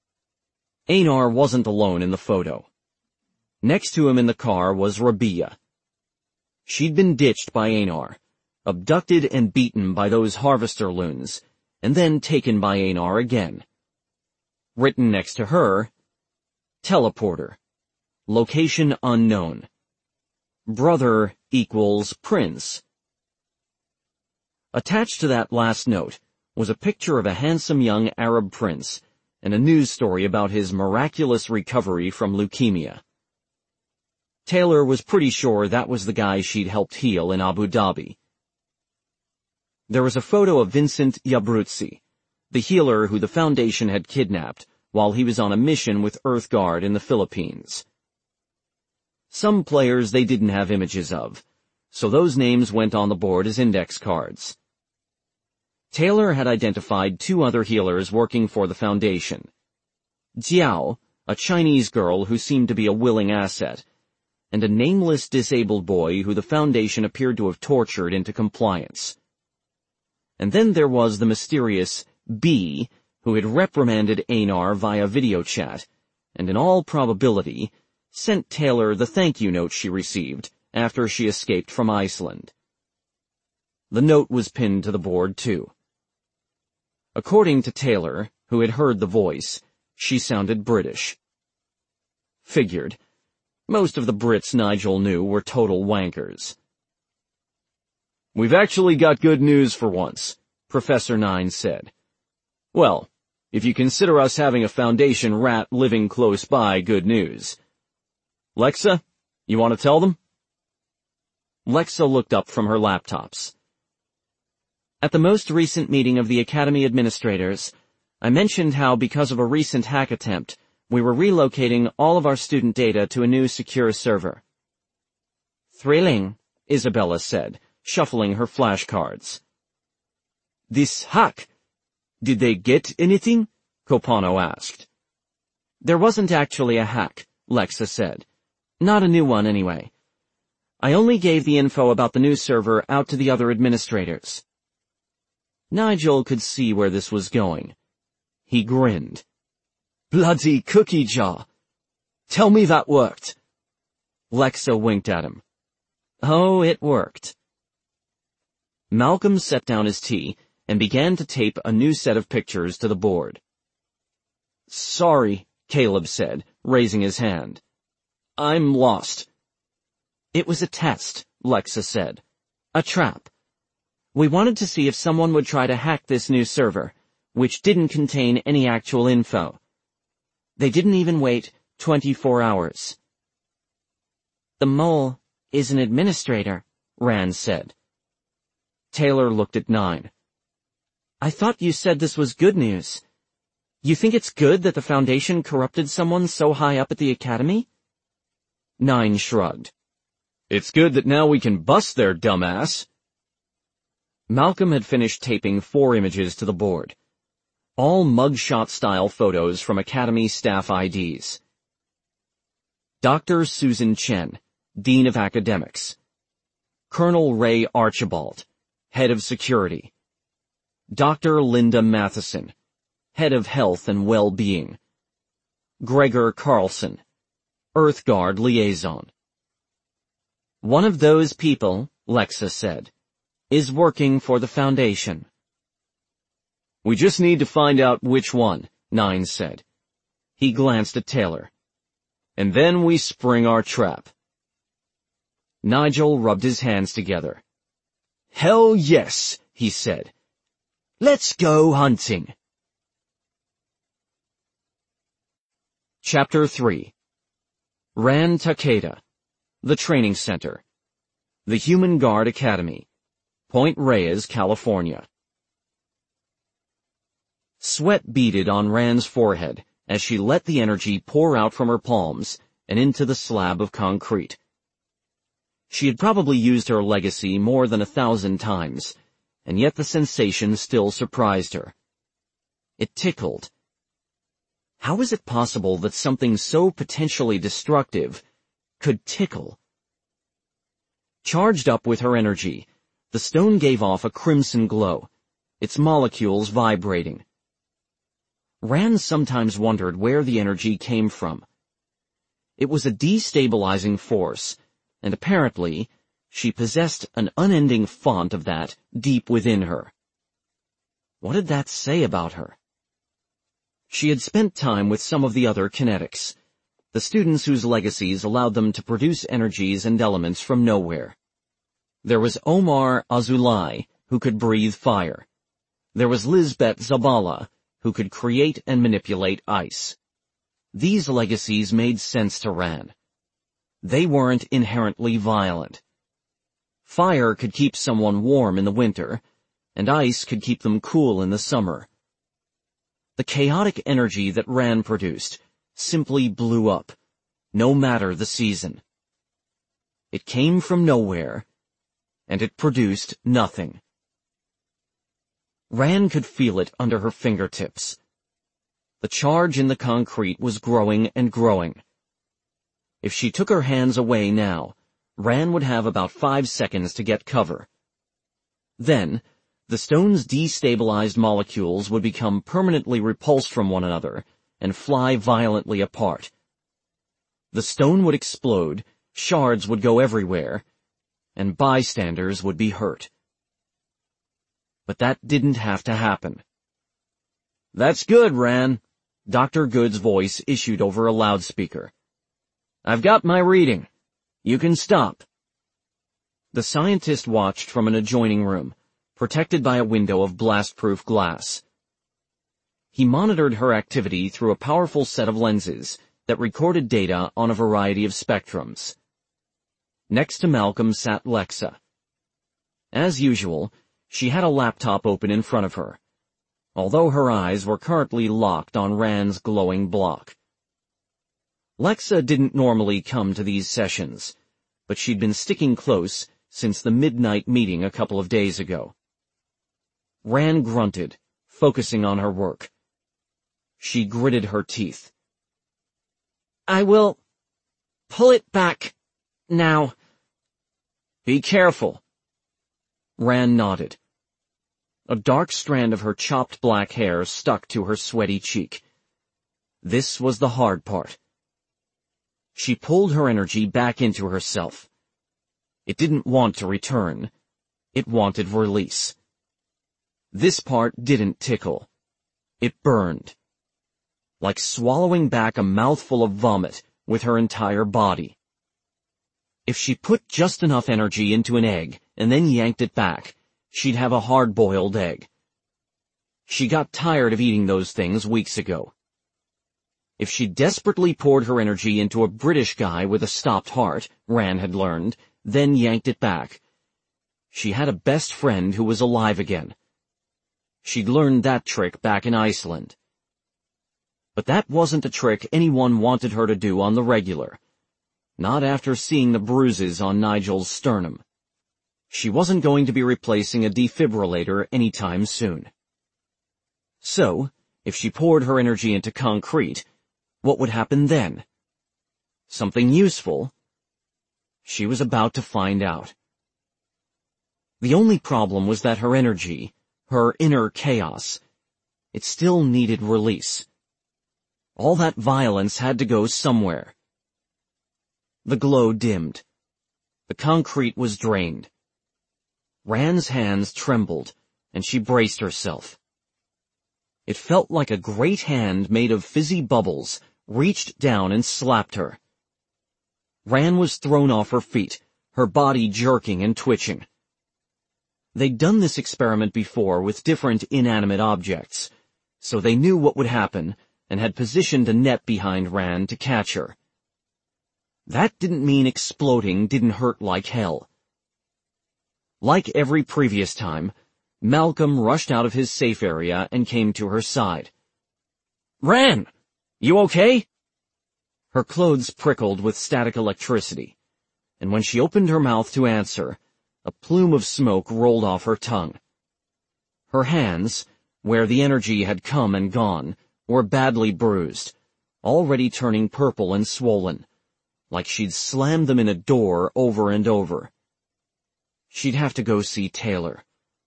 Einar wasn't alone in the photo. Next to him in the car was Rabia. She'd been ditched by Einar, abducted and beaten by those Harvester loons, and then taken by Einar again. Written next to her, teleporter. Location unknown. Brother equals prince. Attached to that last note was a picture of a handsome young Arab prince and a news story about his miraculous recovery from leukemia. Taylor was pretty sure that was the guy she'd helped heal in Abu Dhabi. There was a photo of Vincent Yabruzzi, the healer who the Foundation had kidnapped while he was on a mission with EarthGuard in the Philippines. Some players they didn't have images of, so those names went on the board as index cards. Taylor had identified 2 other healers working for the Foundation. Jiao, a Chinese girl who seemed to be a willing asset, and a nameless disabled boy who the Foundation appeared to have tortured into compliance. And then there was the mysterious B, who had reprimanded Einar via video chat, and in all probability, sent Taylor the thank you note she received after she escaped from Iceland. The note was pinned to the board, too. According to Taylor, who had heard the voice, she sounded British. Figured. Most of the Brits Nigel knew were total wankers. "We've actually got good news for once," Professor Nine said. "Well, if you consider us having a Foundation rat living close by good news. Lexa, you want to tell them?" Lexa looked up from her laptops. "At the most recent meeting of the Academy administrators, I mentioned how because of a recent hack attempt, we were relocating all of our student data to a new secure server." "Thrilling," Isabella said, shuffling her flashcards. "This hack? Did they get anything? Copano asked. There wasn't actually a hack, Lexa said. Not a new one, anyway. I only gave the info about the new server out to the other administrators. Nigel could see where this was going. He grinned. Bloody cookie jar. Tell me that worked. Lexa winked at him. Oh, it worked. Malcolm set down his tea and began to tape a new set of pictures to the board. Sorry, Caleb said, raising his hand. I'm lost. It was a test, Lexa said. A trap. We wanted to see if someone would try to hack this new server, which didn't contain any actual info. They didn't even wait 24 hours. The mole is an administrator, Rand said. Taylor looked at Nine. I thought you said this was good news. You think it's good that the Foundation corrupted someone so high up at the Academy? Nine shrugged. It's good that now we can bust their dumbass. Malcolm had finished taping 4 images to the board. All mugshot-style photos from Academy staff IDs. Dr. Susan Chen, Dean of Academics. Colonel Ray Archibald, Head of Security. Dr. Linda Matheson, Head of Health and Well-Being. Gregor Carlson, Earthguard Liaison. One of those people, Lexa said, is working for the Foundation. We just need to find out which one, Nine said. He glanced at Taylor. And then we spring our trap. Nigel rubbed his hands together. Hell yes, he said. Let's go hunting. Chapter 3. Rand Takeda, the Training Center, the Human Guard Academy, Point Reyes, California. Sweat beaded on Rand's forehead as she let the energy pour out from her palms and into the slab of concrete. She had probably used her legacy more than 1,000 times, and yet the sensation still surprised her. It tickled. How is it possible that something so potentially destructive could tickle? Charged up with her energy, the stone gave off a crimson glow, its molecules vibrating. Rand sometimes wondered where the energy came from. It was a destabilizing force, and apparently, she possessed an unending font of that deep within her. What did that say about her? She had spent time with some of the other kinetics, the students whose legacies allowed them to produce energies and elements from nowhere. There was Omar Azulai, who could breathe fire. There was Lisbeth Zabala, who could create and manipulate ice. These legacies made sense to Rand. They weren't inherently violent. Fire could keep someone warm in the winter, and ice could keep them cool in the summer. The chaotic energy that Rand produced simply blew up, no matter the season. It came from nowhere, and it produced nothing. Rand could feel it under her fingertips. The charge in the concrete was growing and growing. If she took her hands away now, Rand would have about 5 seconds to get cover. Then, the stone's destabilized molecules would become permanently repulsed from one another and fly violently apart. The stone would explode, shards would go everywhere, and bystanders would be hurt. But that didn't have to happen. That's good, Rand, Dr. Good's voice issued over a loudspeaker. I've got my reading. You can stop. The scientist watched from an adjoining room, protected by a window of blast-proof glass. He monitored her activity through a powerful set of lenses that recorded data on a variety of spectrums. Next to Malcolm sat Lexa. As usual, she had a laptop open in front of her, although her eyes were currently locked on Rand's glowing block. Lexa didn't normally come to these sessions, but she'd been sticking close since the midnight meeting a couple of days ago. Rand grunted, focusing on her work. She gritted her teeth. I will pull it back now. Be careful. Rand nodded. A dark strand of her chopped black hair stuck to her sweaty cheek. This was the hard part. She pulled her energy back into herself. It didn't want to return. It wanted release. This part didn't tickle. It burned. Like swallowing back a mouthful of vomit with her entire body. If she put just enough energy into an egg and then yanked it back, she'd have a hard-boiled egg. She got tired of eating those things weeks ago. If she desperately poured her energy into a British guy with a stopped heart, Rand had learned, then yanked it back, she had a best friend who was alive again. She'd learned that trick back in Iceland. But that wasn't a trick anyone wanted her to do on the regular. Not after seeing the bruises on Nigel's sternum. She wasn't going to be replacing a defibrillator anytime soon. So, if she poured her energy into concrete, what would happen then? Something useful? She was about to find out. The only problem was that her energy, her inner chaos, it still needed release. All that violence had to go somewhere. The glow dimmed. The concrete was drained. Rand's hands trembled, and she braced herself. It felt like a great hand made of fizzy bubbles reached down and slapped her. Rand was thrown off her feet, her body jerking and twitching. They'd done this experiment before with different inanimate objects, so they knew what would happen and had positioned a net behind Rand to catch her. That didn't mean exploding didn't hurt like hell. Like every previous time, Malcolm rushed out of his safe area and came to her side. "Rand, you okay?" Her clothes prickled with static electricity, and when she opened her mouth to answer, a plume of smoke rolled off her tongue. Her hands, where the energy had come and gone, were badly bruised, already turning purple and swollen, like she'd slammed them in a door over and over. She'd have to go see Taylor.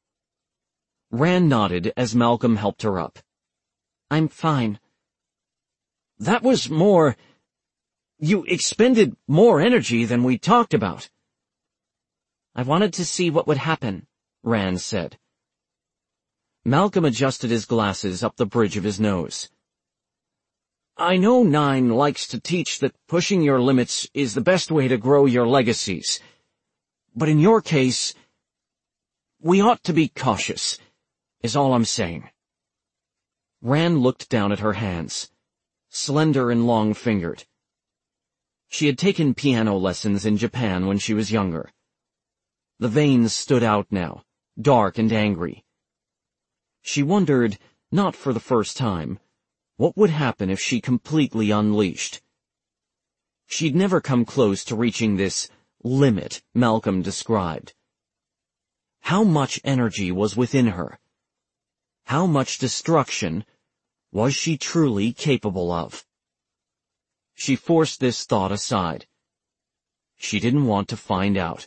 Rand nodded as Malcolm helped her up. "I'm fine." "That was more... You expended more energy than we talked about." "I wanted to see what would happen," Rand said. Malcolm adjusted his glasses up the bridge of his nose. "I know Nine likes to teach that pushing your limits is the best way to grow your legacies. But in your case, we ought to be cautious, is all I'm saying." Rand looked down at her hands, slender and long-fingered. She had taken piano lessons in Japan when she was younger. The veins stood out now, dark and angry. She wondered, not for the first time, what would happen if she completely unleashed. She'd never come close to reaching this limit Malcolm described. How much energy was within her? How much destruction was she truly capable of? She forced this thought aside. She didn't want to find out.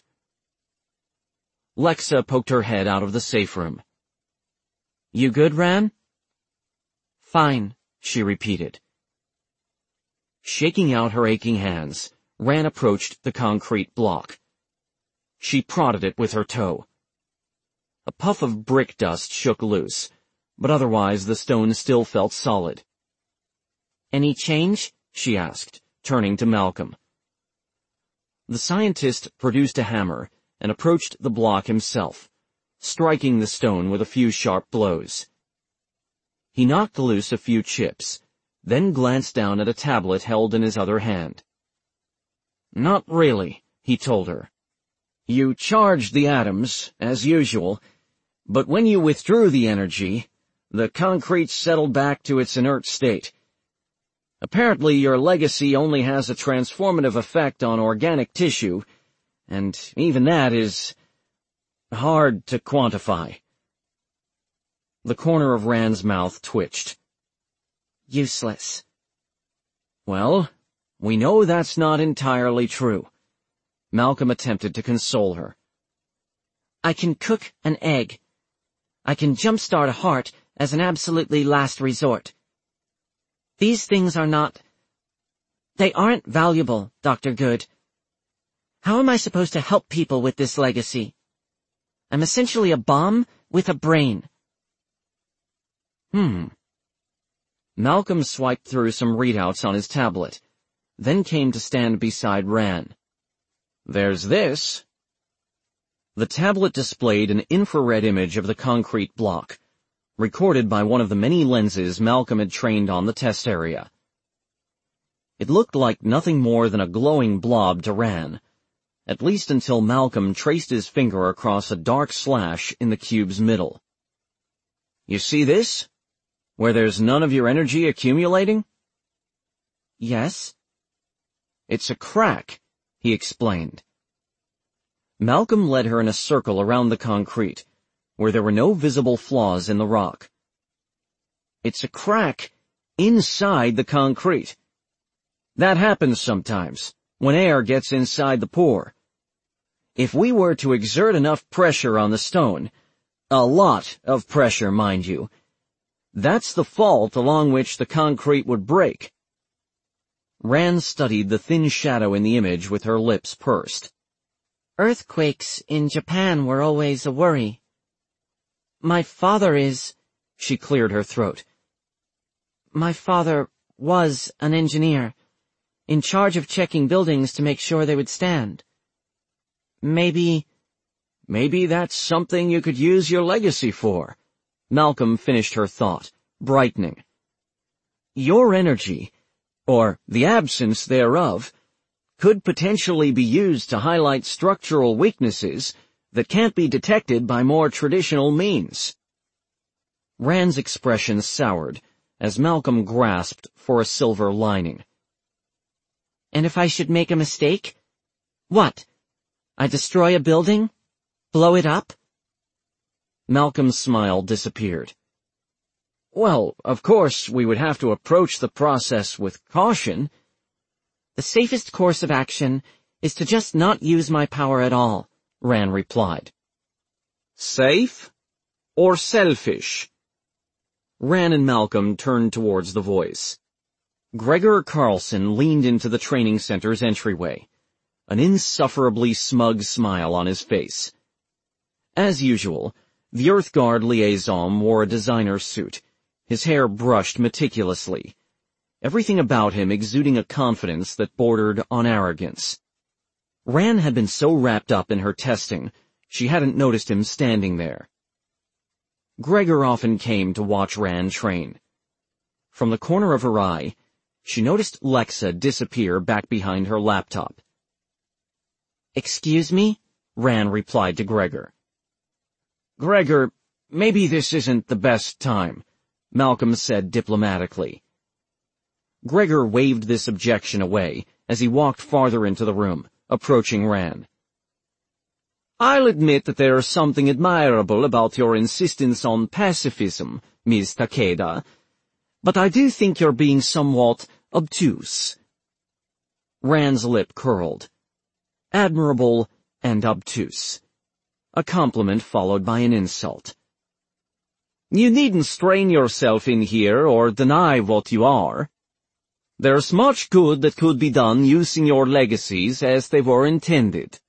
Lexa poked her head out of the safe room. "You good, Rand?" "Fine," she repeated. Shaking out her aching hands, Rand approached the concrete block. She prodded it with her toe. A puff of brick dust shook loose, but otherwise the stone still felt solid. "Any change?" she asked, turning to Malcolm. The scientist produced a hammer and approached the block himself, striking the stone with a few sharp blows. He knocked loose a few chips, then glanced down at a tablet held in his other hand. "Not really," he told her. "You charged the atoms, as usual, but when you withdrew the energy, the concrete settled back to its inert state. Apparently your legacy only has a transformative effect on organic tissue, and even that is hard to quantify." The corner of Rand's mouth twitched. Useless. Well, we know that's not entirely true. Malcolm attempted to console her. I can cook an egg. I can jumpstart a heart as an absolutely last resort. These things are not... They aren't valuable, Dr. Good. How am I supposed to help people with this legacy? I'm essentially a bomb with a brain. Malcolm swiped through some readouts on his tablet, then came to stand beside Rand. There's this. The tablet displayed an infrared image of the concrete block, recorded by one of the many lenses Malcolm had trained on the test area. It looked like nothing more than a glowing blob to Rand, at least until Malcolm traced his finger across a dark slash in the cube's middle. You see this? Where there's none of your energy accumulating? Yes. It's a crack, he explained. Malcolm led her in a circle around the concrete, where there were no visible flaws in the rock. It's a crack inside the concrete. That happens sometimes, when air gets inside the pore. If we were to exert enough pressure on the stone, a lot of pressure, mind you, that's the fault along which the concrete would break. Rand studied the thin shadow in the image with her lips pursed. Earthquakes in Japan were always a worry. My father is... She cleared her throat. My father was an engineer, in charge of checking buildings to make sure they would stand. Maybe that's something you could use your legacy for. Malcolm finished her thought, brightening. Your energy, or the absence thereof, could potentially be used to highlight structural weaknesses that can't be detected by more traditional means. Rand's expression soured as Malcolm grasped for a silver lining. And if I should make a mistake? What? I destroy a building? Blow it up? Malcolm's smile disappeared. Well, of course, we would have to approach the process with caution. The safest course of action is to just not use my power at all, Rand replied. Safe or selfish? Rand and Malcolm turned towards the voice. Gregor Carlson leaned into the training center's entryway, an insufferably smug smile on his face. As usual, the EarthGuard liaison wore a designer suit, his hair brushed meticulously, everything about him exuding a confidence that bordered on arrogance. Rand had been so wrapped up in her testing, she hadn't noticed him standing there. Gregor often came to watch Rand train. From the corner of her eye, she noticed Lexa disappear back behind her laptop. Excuse me? Rand replied to Gregor. Gregor, maybe this isn't the best time, Malcolm said diplomatically. Gregor waved this objection away as he walked farther into the room, approaching Rand. I'll admit that there is something admirable about your insistence on pacifism, Ms. Takeda, but I do think you're being somewhat obtuse. Rand's lip curled. Admirable and obtuse. A compliment followed by an insult. You needn't strain yourself in here or deny what you are. There's much good that could be done using your legacies as they were intended.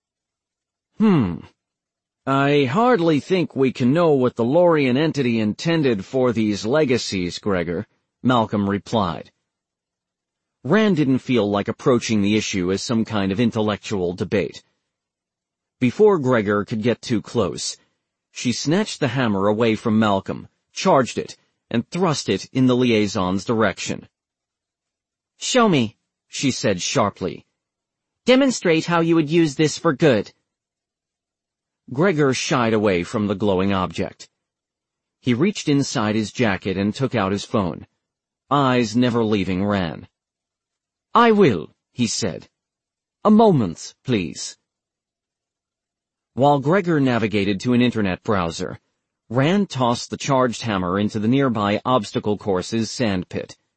I hardly think we can know what the Lorien entity intended for these legacies, Gregor, Malcolm replied. Rand didn't feel like approaching the issue as some kind of intellectual debate. Before Gregor could get too close, she snatched the hammer away from Malcolm, charged it, and thrust it in the liaison's direction. Show me, she said sharply. Demonstrate how you would use this for good. Gregor shied away from the glowing object. He reached inside his jacket and took out his phone, eyes never leaving Rand. I will, he said. A moment, please. While Gregor navigated to an internet browser, Rand tossed the charged hammer into the nearby obstacle course's sand pit.